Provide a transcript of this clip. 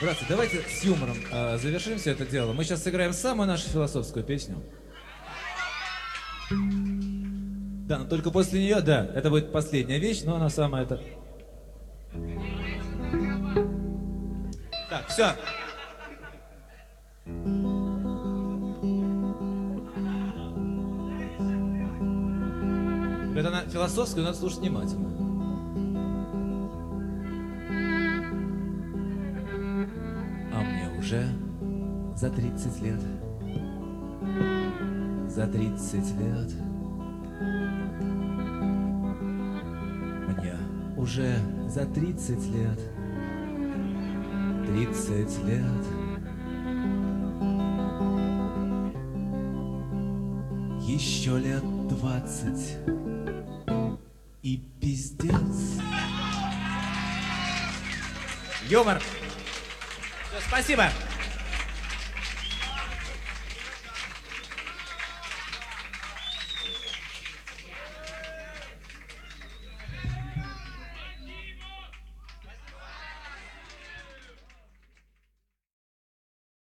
Братцы, давайте с юмором завершим все это дело. Мы сейчас сыграем самую нашу философскую песню. Да, но только после нее, да, это будет последняя вещь, но она самая это... Так, все. Это она философская, надо слушать внимательно. А мне уже за 30 лет. За 30 лет. Мне уже за 30 лет. 30 лет. Еще лет 20 и пиздец. Юмор. Все, спасибо.